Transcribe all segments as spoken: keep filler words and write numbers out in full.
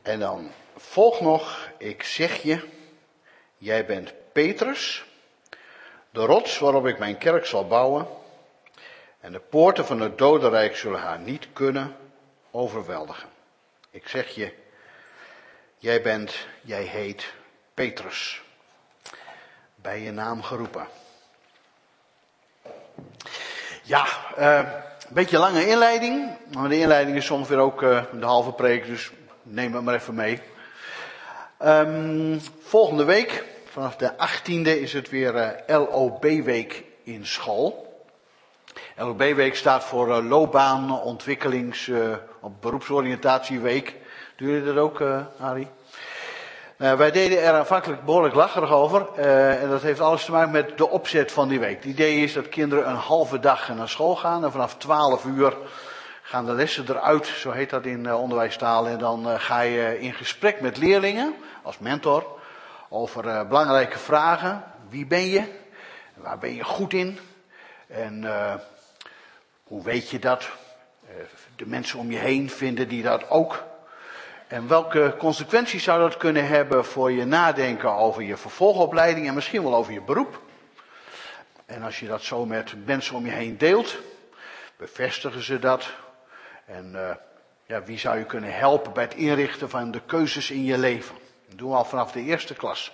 En dan volgt nog, ik zeg je, jij bent Petrus, de rots waarop ik mijn kerk zal bouwen. En de poorten van het dodenrijk zullen haar niet kunnen overweldigen. Ik zeg je, jij bent, jij heet Petrus. Bij je naam geroepen. Ja, uh, een beetje een lange inleiding. Maar de inleiding is ongeveer ook uh, de halve preek, dus neem het maar even mee. Um, volgende week, vanaf de achttiende, is het weer uh, L O B-week in school. L O B-week staat voor uh, loopbaan, ontwikkelings, uh, beroepsoriëntatieweek. Doen jullie dat ook, uh, Arie? Uh, wij deden er aanvankelijk behoorlijk lacherig over. Uh, en dat heeft alles te maken met de opzet van die week. Het idee is dat kinderen een halve dag naar school gaan. En vanaf twaalf uur gaan de lessen eruit, zo heet dat in uh, onderwijstaal. En dan uh, ga je in gesprek met leerlingen, als mentor, over uh, belangrijke vragen. Wie ben je? Waar ben je goed in? En uh, hoe weet je dat? Uh, de mensen om je heen, vinden die dat ook? En welke consequenties zou dat kunnen hebben voor je nadenken over je vervolgopleiding en misschien wel over je beroep? En als je dat zo met mensen om je heen deelt, bevestigen ze dat. En uh, ja, wie zou je kunnen helpen bij het inrichten van de keuzes in je leven? Dat doen we al vanaf de eerste klas.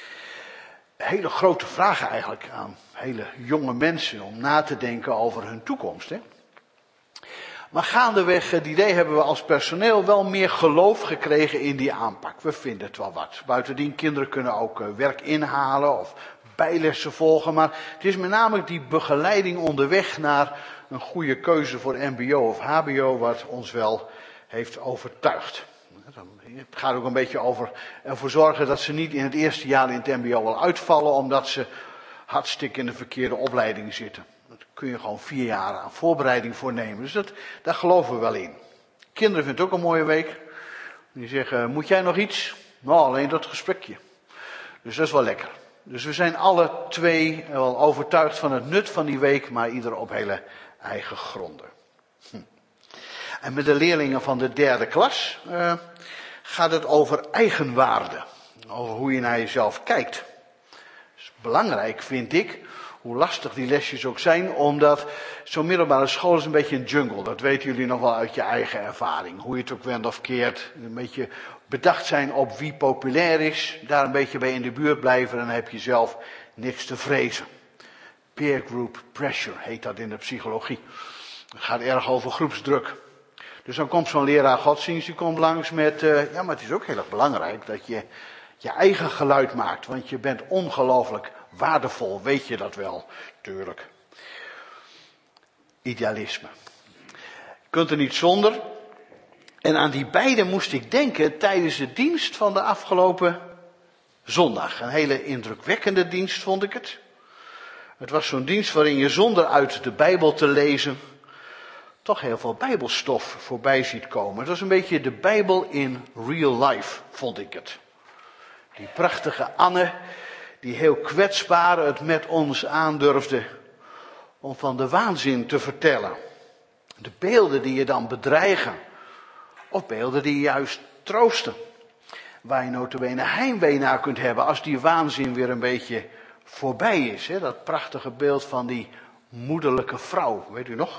Hele grote vragen eigenlijk aan hele jonge mensen om na te denken over hun toekomst, hè? Maar gaandeweg het idee hebben we als personeel wel meer geloof gekregen in die aanpak. We vinden het wel wat. Buitendien, kinderen kunnen ook werk inhalen of bijlessen volgen. Maar het is met name die begeleiding onderweg naar een goede keuze voor mbo of hbo wat ons wel heeft overtuigd. Het gaat ook een beetje over ervoor zorgen dat ze niet in het eerste jaar in het mbo al uitvallen, omdat ze hartstikke in de verkeerde opleiding zitten. Daar kun je gewoon vier jaar aan voorbereiding voor nemen. Dus dat, daar geloven we wel in. Kinderen vinden het ook een mooie week. Die zeggen, moet jij nog iets? Nou, alleen dat gesprekje. Dus dat is wel lekker. Dus we zijn alle twee wel overtuigd van het nut van die week, maar ieder op hele eigen gronden. Hm. En met de leerlingen van de derde klas uh, gaat het over eigenwaarde. Over hoe je naar jezelf kijkt. Dat is belangrijk, vind ik. Hoe lastig die lesjes ook zijn, omdat zo'n middelbare school is een beetje een jungle. Dat weten jullie nog wel uit je eigen ervaring. Hoe je het ook wendt of keert. Een beetje bedacht zijn op wie populair is. Daar een beetje bij in de buurt blijven en dan heb je zelf niks te vrezen. Peer group pressure heet dat in de psychologie. Het gaat erg over groepsdruk. Dus dan komt zo'n leraar godsdienst, die komt langs met, uh, ja maar het is ook heel erg belangrijk dat je je eigen geluid maakt. Want je bent ongelooflijk waardevol, weet je dat wel? Tuurlijk. Idealisme. Je kunt er niet zonder. En aan die beide moest ik denken tijdens de dienst van de afgelopen zondag. Een hele indrukwekkende dienst vond ik het. Het was zo'n dienst waarin je zonder uit de Bijbel te lezen toch heel veel Bijbelstof voorbij ziet komen. Het was een beetje de Bijbel in real life, vond ik het. Die prachtige Anne, die heel kwetsbaar het met ons aandurfde om van de waanzin te vertellen. De beelden die je dan bedreigen, of beelden die je juist troosten. Waar je nota bene heimwee naar kunt hebben als die waanzin weer een beetje voorbij is. Hè? Dat prachtige beeld van die moederlijke vrouw, weet u nog?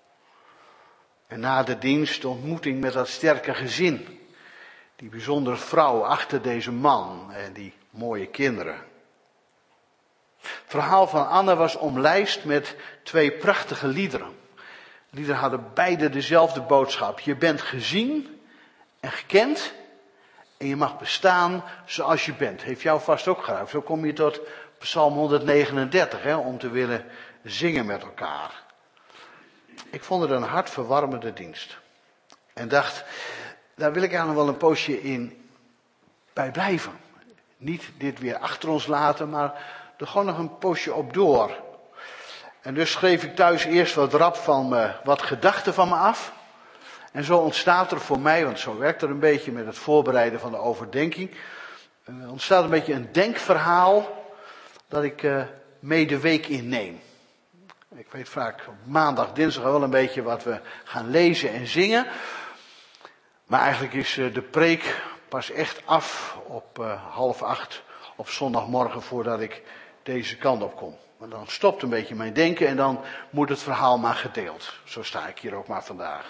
En na de dienst de ontmoeting met dat sterke gezin. Die bijzondere vrouw achter deze man en die mooie kinderen. Het verhaal van Anne was omlijst met twee prachtige liederen. De liederen hadden beide dezelfde boodschap. Je bent gezien en gekend en je mag bestaan zoals je bent. Heeft jou vast ook geraakt. Zo kom je tot Psalm honderdnegenendertig, hè, om te willen zingen met elkaar. Ik vond het een hartverwarmende dienst. En dacht, daar wil ik eigenlijk wel een poosje in bij blijven. Niet dit weer achter ons laten, maar er gewoon nog een poosje op door. En dus schreef ik thuis eerst wat rap van me, wat gedachten van me af. En zo ontstaat er voor mij, want zo werkt er een beetje met het voorbereiden van de overdenking, uh, ontstaat een beetje een denkverhaal dat ik uh, mee de week inneem. Ik weet vaak op maandag, dinsdag wel een beetje wat we gaan lezen en zingen. Maar eigenlijk is uh, de preek pas echt af op uh, half acht op zondagmorgen voordat ik deze kant op kom. Maar dan stopt een beetje mijn denken en dan moet het verhaal maar gedeeld. Zo sta ik hier ook maar vandaag.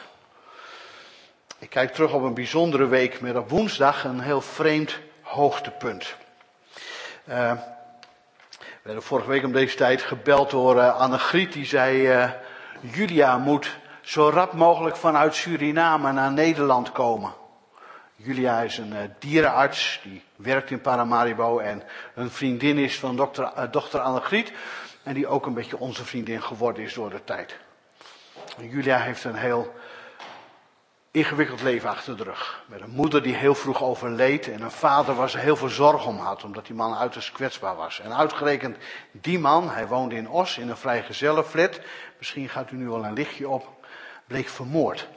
Ik kijk terug op een bijzondere week met op woensdag een heel vreemd hoogtepunt. Uh, we werden vorige week om deze tijd gebeld door uh, Annegriet die zei, uh, Julia moet zo rap mogelijk vanuit Suriname naar Nederland komen. Julia is een uh, dierenarts, die werkt in Paramaribo en een vriendin is van dokter, uh, dochter Annegriet. En die ook een beetje onze vriendin geworden is door de tijd. En Julia heeft een heel ingewikkeld leven achter de rug. Met een moeder die heel vroeg overleed en een vader waar ze heel veel zorg om had, omdat die man uiterst kwetsbaar was. En uitgerekend die man, hij woonde in Os in een vrijgezellenflat, misschien gaat u nu wel een lichtje op, bleek vermoord.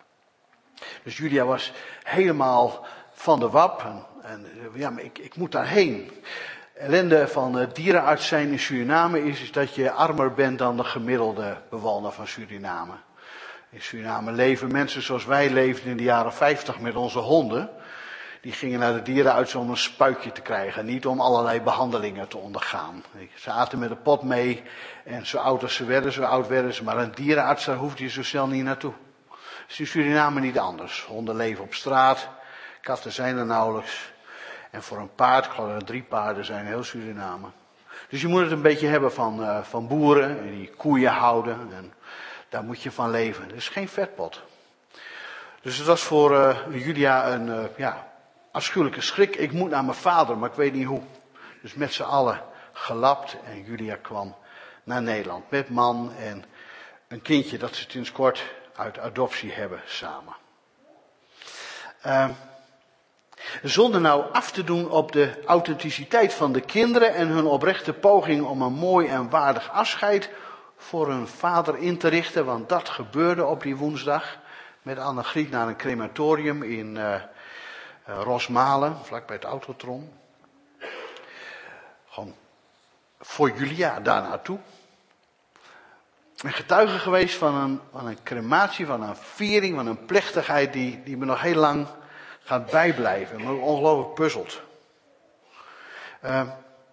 Dus Julia was helemaal van de wap en, en ja, maar ik, ik moet daarheen. Ellende van uh, dierenarts zijn in Suriname is, is dat je armer bent dan de gemiddelde bewoner van Suriname. In Suriname leven mensen zoals wij leefden in de jaren vijftig met onze honden. Die gingen naar de dierenarts om een spuitje te krijgen, niet om allerlei behandelingen te ondergaan. Ze aten met de pot mee en zo oud als ze werden, zo oud werden ze. Maar een dierenarts, daar hoefde je zo snel niet naartoe. Dat is in Suriname niet anders. Honden leven op straat, katten zijn er nauwelijks. En voor een paard, ik geloof dat er drie paarden zijn in heel Suriname. Dus je moet het een beetje hebben van, uh, van boeren die koeien houden. En daar moet je van leven. Het is geen vetpot. Dus het was voor uh, Julia een uh, ja, afschuwelijke schrik. Ik moet naar mijn vader, maar ik weet niet hoe. Dus met z'n allen gelapt en Julia kwam naar Nederland. Met man en een kindje dat ze sinds kort uit adoptie hebben samen. Uh, Zonder nou af te doen op de authenticiteit van de kinderen en hun oprechte poging om een mooi en waardig afscheid voor hun vader in te richten. Want dat gebeurde op die woensdag met Annegriet naar een crematorium in uh, uh, Rosmalen, vlakbij het Autotron. Gewoon voor Julia daar naartoe. Een getuige geweest van een, van een crematie, van een viering, van een plechtigheid die, die me nog heel lang gaat bijblijven, maar ongelooflijk puzzelt. Uh,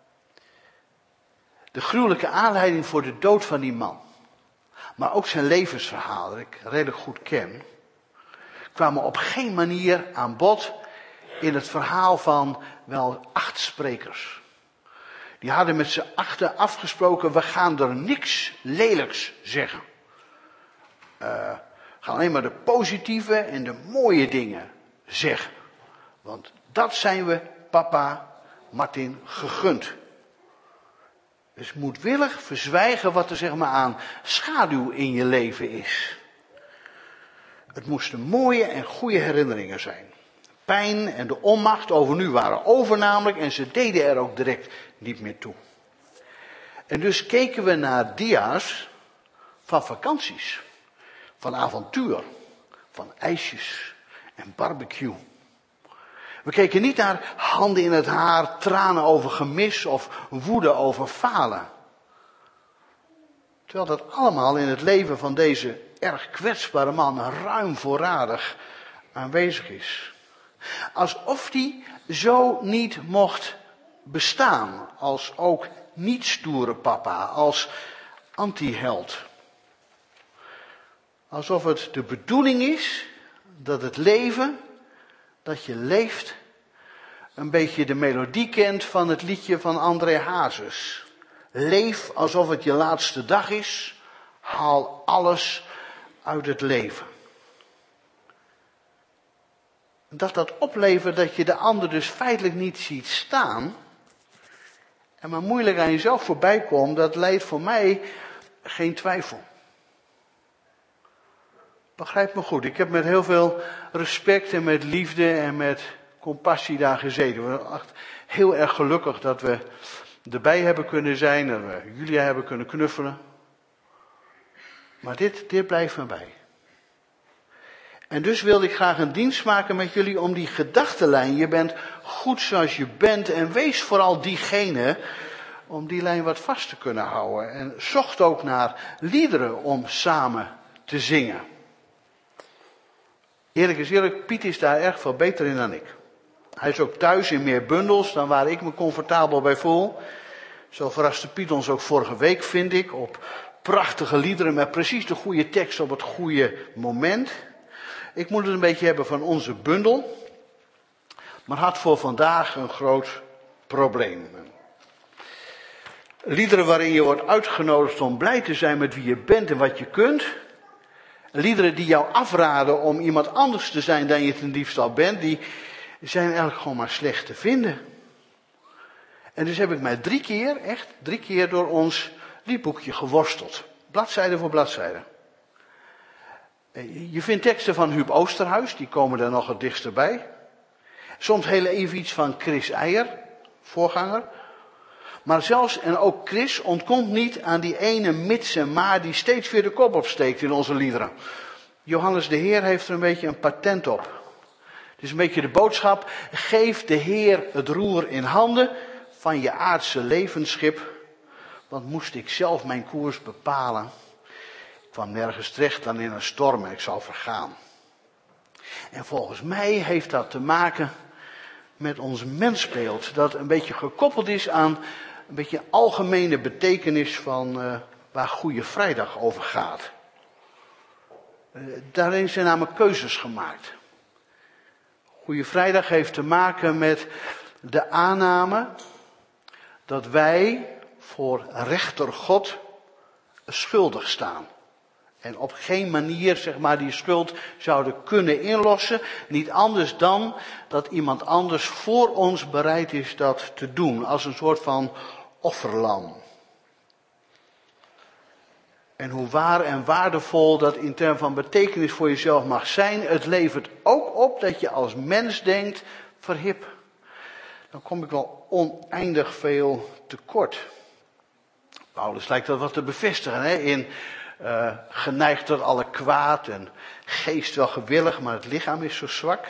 de gruwelijke aanleiding voor de dood van die man, maar ook zijn levensverhaal, dat ik redelijk goed ken, kwamen op geen manier aan bod in het verhaal van wel acht sprekers. Die hadden met z'n achten afgesproken, we gaan er niks lelijks zeggen. Uh, we gaan alleen maar de positieve en de mooie dingen zeggen. Want dat zijn we papa Martin gegund. Dus moedwillig verzwijgen wat er zeg maar aan schaduw in je leven is. Het moesten mooie en goede herinneringen zijn. Pijn en de onmacht over nu waren over namelijk en ze deden er ook direct niet meer toe. En dus keken we naar dia's van vakanties, van avontuur, van ijsjes en barbecue. We keken niet naar handen in het haar, tranen over gemis of woede over falen. Terwijl dat allemaal in het leven van deze erg kwetsbare man ruim voorradig aanwezig is. Alsof die zo niet mocht bestaan, als ook niet stoere papa, als antiheld. Alsof het de bedoeling is dat het leven dat je leeft een beetje de melodie kent van het liedje van André Hazes. Leef alsof het je laatste dag is, haal alles uit het leven. Dat dat oplevert dat je de ander dus feitelijk niet ziet staan en maar moeilijk aan jezelf voorbij komt, dat leidt voor mij geen twijfel. Begrijp me goed, ik heb met heel veel respect en met liefde en met compassie daar gezeten. We zijn echt heel erg gelukkig dat we erbij hebben kunnen zijn, dat we Julia hebben kunnen knuffelen. Maar dit, dit blijft me bij. En dus wilde ik graag een dienst maken met jullie om die gedachtenlijn, je bent goed zoals je bent en wees vooral diegene, om die lijn wat vast te kunnen houden. En zocht ook naar liederen om samen te zingen. Eerlijk is eerlijk, Piet is daar erg veel beter in dan ik. Hij is ook thuis in meer bundels dan waar ik me comfortabel bij voel. Zo verraste Piet ons ook vorige week, vind ik, op prachtige liederen met precies de goede tekst op het goede moment. Ik moet het een beetje hebben van onze bundel, maar had voor vandaag een groot probleem. Liederen waarin je wordt uitgenodigd om blij te zijn met wie je bent en wat je kunt. Liederen die jou afraden om iemand anders te zijn dan je ten diepste al bent, die zijn eigenlijk gewoon maar slecht te vinden. En dus heb ik mij drie keer, echt drie keer door ons liedboekje geworsteld. Bladzijde voor bladzijde. Je vindt teksten van Huub Oosterhuis, die komen er nog het dichtst bij. Soms heel even iets van Chris Eijer, voorganger. Maar zelfs en ook Chris ontkomt niet aan die ene mits en maar die steeds weer de kop opsteekt in onze liederen. Johannes de Heer heeft er een beetje een patent op. Het is een beetje de boodschap, geef de Heer het roer in handen van je aardse levensschip. Want moest ik zelf mijn koers bepalen, ik kwam nergens terecht dan in een storm en ik zou vergaan. En volgens mij heeft dat te maken met ons mensbeeld, dat een beetje gekoppeld is aan een beetje algemene betekenis van uh, waar Goede Vrijdag over gaat. Uh, daarin zijn namelijk keuzes gemaakt. Goede Vrijdag heeft te maken met de aanname dat wij voor rechter God schuldig staan. En op geen manier, zeg maar, die schuld zouden kunnen inlossen. Niet anders dan dat iemand anders voor ons bereid is dat te doen. Als een soort van offerlam. En hoe waar en waardevol dat in termen van betekenis voor jezelf mag zijn. Het levert ook op dat je als mens denkt, verhip. Dan kom ik wel oneindig veel tekort. Paulus lijkt dat wat te bevestigen, hè? In uh, geneigd tot alle kwaad en geest wel gewillig, maar het lichaam is zo zwak.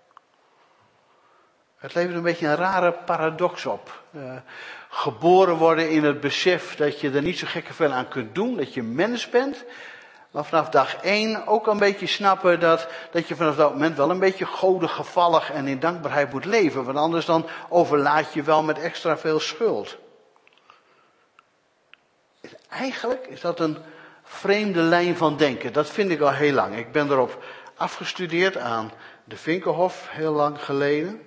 Het levert een beetje een rare paradox op. Uh, geboren worden in het besef dat je er niet zo gekke veel aan kunt doen, dat je mens bent. Maar vanaf dag één ook een beetje snappen dat, dat je vanaf dat moment wel een beetje godengevallig en in dankbaarheid moet leven. Want anders dan overlaat je wel met extra veel schuld. Eigenlijk is dat een vreemde lijn van denken. Dat vind ik al heel lang. Ik ben erop afgestudeerd aan de Vinkenhof heel lang geleden.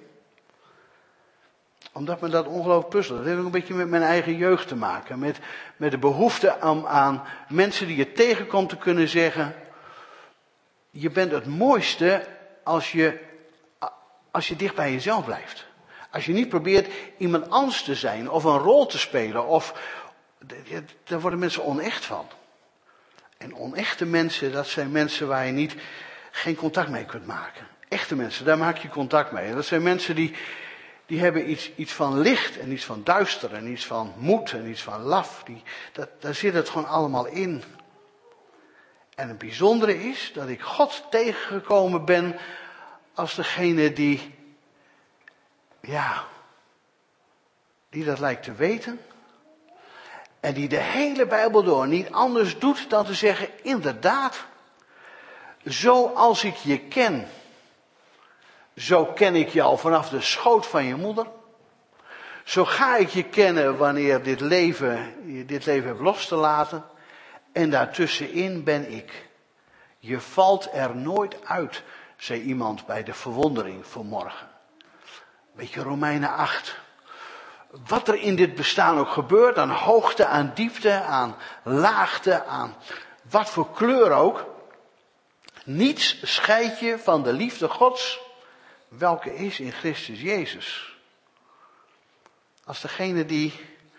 Omdat me dat ongelooflijk puzzelt. Dat heeft ook een beetje met mijn eigen jeugd te maken. Met, met de behoefte om aan mensen die je tegenkomt te kunnen zeggen. Je bent het mooiste als je, als je dicht bij jezelf blijft. Als je niet probeert iemand anders te zijn of een rol te spelen. Of, daar worden mensen onecht van. En onechte mensen, dat zijn mensen waar je niet, geen contact mee kunt maken. Echte mensen, daar maak je contact mee. En dat zijn mensen die, die hebben iets, iets van licht en iets van duister en iets van moed en iets van laf. Die, dat, daar zit het gewoon allemaal in. En het bijzondere is dat ik God tegengekomen ben als degene die, ja, die dat lijkt te weten. En die de hele Bijbel door niet anders doet dan te zeggen, inderdaad, zoals ik je ken, zo ken ik je al vanaf de schoot van je moeder. Zo ga ik je kennen wanneer dit leven, je dit leven hebt los te laten. En daartussenin ben ik. Je valt er nooit uit, zei iemand bij de verwondering vanmorgen. Beetje Romeinen acht. Wat er in dit bestaan ook gebeurt, aan hoogte, aan diepte, aan laagte, aan wat voor kleur ook. Niets scheidt je van de liefde Gods, welke is in Christus Jezus. Als degene die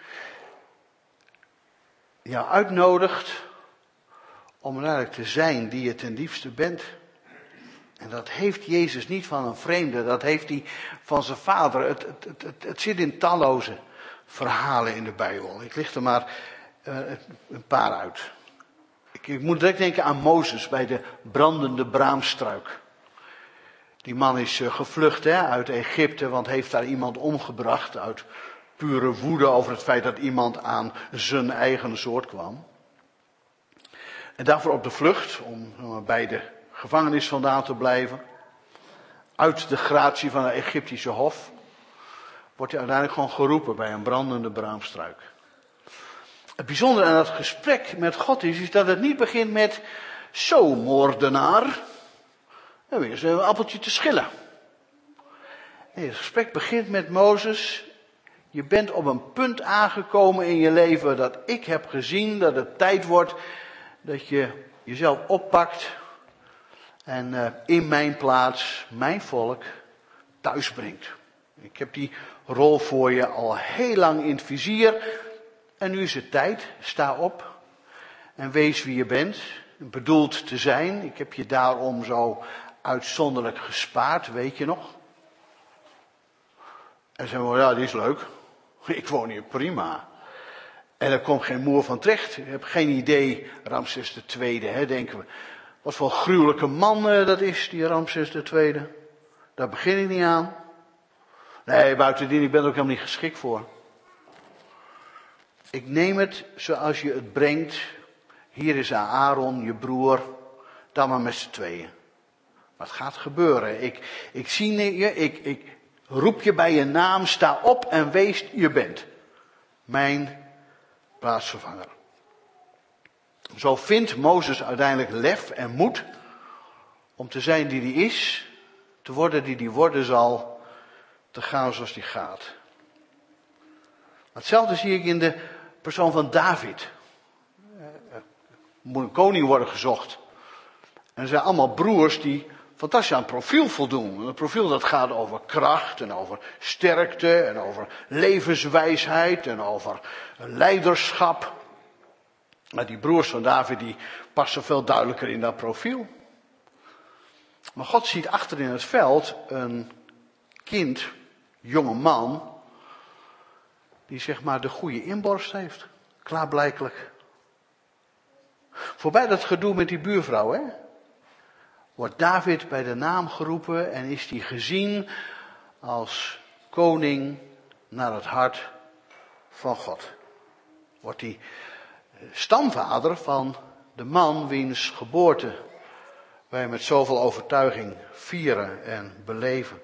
jou uitnodigt om eigenlijk te zijn die je ten diepste bent. En dat heeft Jezus niet van een vreemde, dat heeft hij van zijn vader. Het, het, het, het, het zit in talloze verhalen in de Bijbel. Ik licht er maar uh, een paar uit. Ik, ik moet direct denken aan Mozes bij de brandende braamstruik. Die man is uh, gevlucht hè, uit Egypte, want heeft daar iemand omgebracht uit pure woede over het feit dat iemand aan zijn eigen soort kwam. En daarvoor op de vlucht, om uh, bij de gevangenis vandaan te blijven. uit de gratie van het Egyptische hof, wordt hij uiteindelijk gewoon geroepen bij een brandende braamstruik. Het bijzondere aan dat gesprek met God is, is dat het niet begint met, zo moordenaar, dan weer eens een appeltje te schillen. Nee, het gesprek begint met Mozes. Je bent op een punt aangekomen in je leven dat ik heb gezien dat het tijd wordt dat je jezelf oppakt en uh, in mijn plaats mijn volk thuis brengt. Ik heb die rol voor je al heel lang in het vizier en nu is het tijd. Sta op en wees wie je bent, bedoeld te zijn. Ik heb je daarom zo uitzonderlijk gespaard, weet je nog? En zeggen we, ja, die is leuk. Ik woon hier prima. En er komt geen moer van terecht. Ik heb geen idee, Ramses de Tweede, hè, denken we. Wat voor een gruwelijke man uh, dat is, die Ramses de Tweede. Daar begin ik niet aan. Nee, buitendien, ik ben er ook helemaal niet geschikt voor. Ik neem het zoals je het brengt. Hier is Aaron, je broer. Dan maar met z'n tweeën. Wat gaat gebeuren? Ik, ik zie je, ik, ik roep je bij je naam, sta op en wees je bent. Mijn plaatsvervanger. Zo vindt Mozes uiteindelijk lef en moed om te zijn die hij is, te worden die hij worden zal, te gaan zoals hij gaat. Hetzelfde zie ik in de persoon van David. Er moet een koning worden gezocht. En er zijn allemaal broers die fantastisch aan het profiel voldoen. Een profiel dat gaat over kracht en over sterkte en over levenswijsheid en over leiderschap. Maar die broers van David die passen veel duidelijker in dat profiel. Maar God ziet achter in het veld een kind, jonge man, die zeg maar de goede inborst heeft. Klaarblijkelijk. Voorbij dat gedoe met die buurvrouw, hè. Wordt David bij de naam geroepen en is hij gezien als koning naar het hart van God. Wordt hij stamvader van de man wiens geboorte wij met zoveel overtuiging vieren en beleven.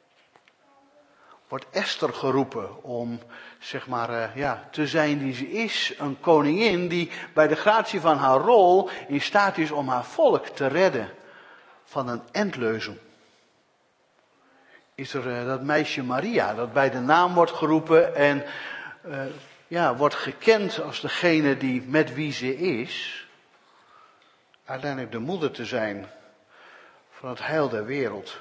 Wordt Esther geroepen om, zeg maar, uh, ja, te zijn die ze is. Een koningin die bij de gratie van haar rol in staat is om haar volk te redden van een endleuzem. Is er uh, dat meisje Maria dat bij de naam wordt geroepen en uh, ja, wordt gekend als degene die met wie ze is. Uiteindelijk de moeder te zijn van het heil der wereld.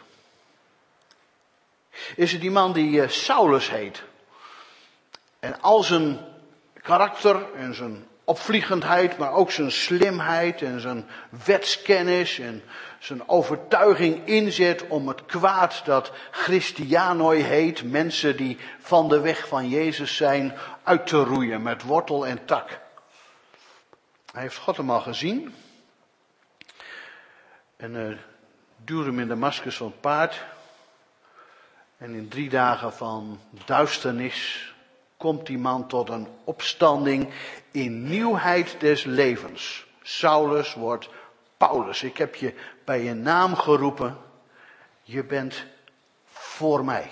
Is er die man die uh, Saulus heet. En al zijn karakter en zijn opvliegendheid, maar ook zijn slimheid en zijn wetskennis en zijn overtuiging inzet om het kwaad dat Christianoi heet, mensen die van de weg van Jezus zijn, uit te roeien met wortel en tak. Hij heeft God hem al gezien en uh, duwde hem in Damaskus van het paard. En in drie dagen van duisternis komt die man tot een opstanding in nieuwheid des levens. Saulus wordt Paulus. Ik heb je bij je naam geroepen. Je bent voor mij.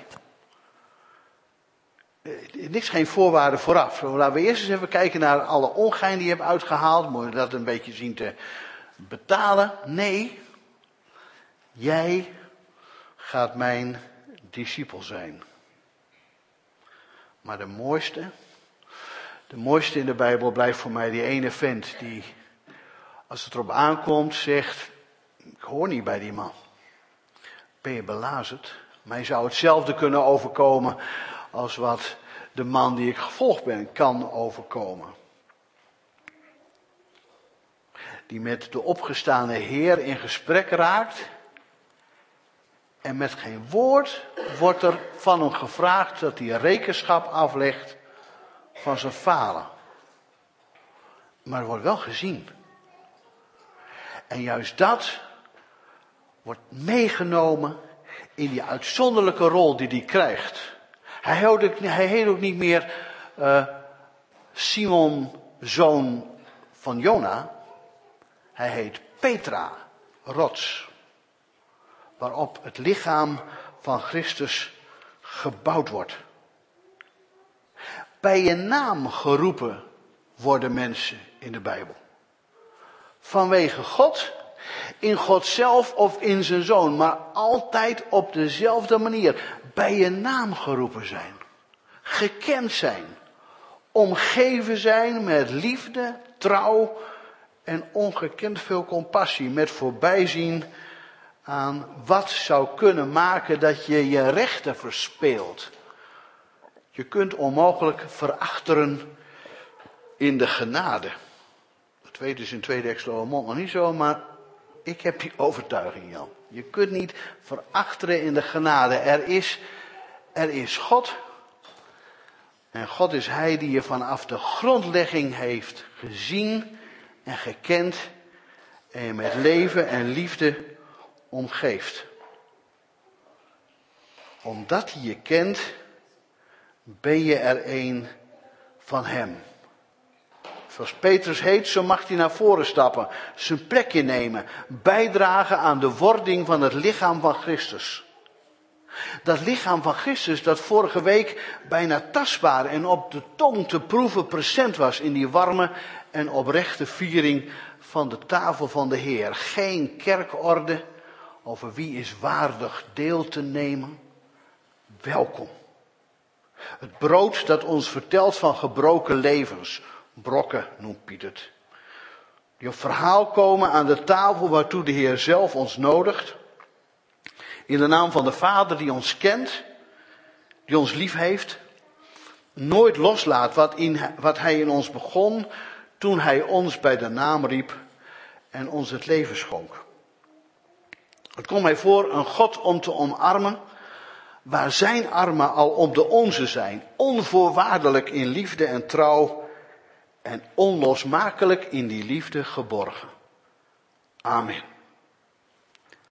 Niks, geen voorwaarden vooraf. Laten we eerst eens even kijken naar alle ongein die je hebt uitgehaald. Moet je dat een beetje zien te betalen? Nee. Jij gaat mijn discipel zijn. Maar de mooiste, de mooiste in de Bijbel blijft voor mij die ene vent die, als het erop aankomt, zegt, ik hoor niet bij die man. Ben je belazerd? Mij zou hetzelfde kunnen overkomen als wat de man die ik gevolgd ben kan overkomen. Die met de opgestane Heer in gesprek raakt. En met geen woord wordt er van hem gevraagd dat hij rekenschap aflegt van zijn falen. Maar er wordt wel gezien. En juist dat wordt meegenomen in die uitzonderlijke rol die hij krijgt. Hij heet ook, hij heet ook niet meer uh, Simon, zoon van Jona. Hij heet Petra, rots. waarop het lichaam van Christus gebouwd wordt. Bij je naam geroepen worden mensen in de Bijbel. Vanwege God, in God zelf of in zijn Zoon, maar altijd op dezelfde manier. Bij je naam geroepen zijn, gekend zijn, omgeven zijn met liefde, trouw en ongekend veel compassie. Met voorbijzien aan wat zou kunnen maken dat je je rechten verspeelt. Je kunt onmogelijk verachteren in de genade. Dat weet dus in tweede Exloërmond nog niet zo, maar ik heb die overtuiging, Jan. Je kunt niet verachteren in de genade. Er is, er is God. En God is Hij die je vanaf de grondlegging heeft gezien en gekend. En je met leven en liefde omgeeft. Omdat hij je kent, ben je er een van hem. Zoals Petrus heet, zo mag hij naar voren stappen, zijn plekje nemen, bijdragen aan de wording van het lichaam van Christus. Dat lichaam van Christus dat vorige week bijna tastbaar en op de tong te proeven present was in die warme en oprechte viering van de tafel van de Heer. Geen kerkorde over wie is waardig deel te nemen. Welkom. Het brood dat ons vertelt van gebroken levens. Brokken noemt Piet het. Die op verhaal komen aan de tafel waartoe de Heer zelf ons nodigt. In de naam van de Vader die ons kent. Die ons lief heeft. Nooit loslaat wat, in, wat Hij in ons begon. Toen Hij ons bij de naam riep. En ons het leven schonk. Het komt mij voor een God om te omarmen. Waar zijn armen al om de onze zijn. Onvoorwaardelijk in liefde en trouw. En onlosmakelijk in die liefde geborgen. Amen.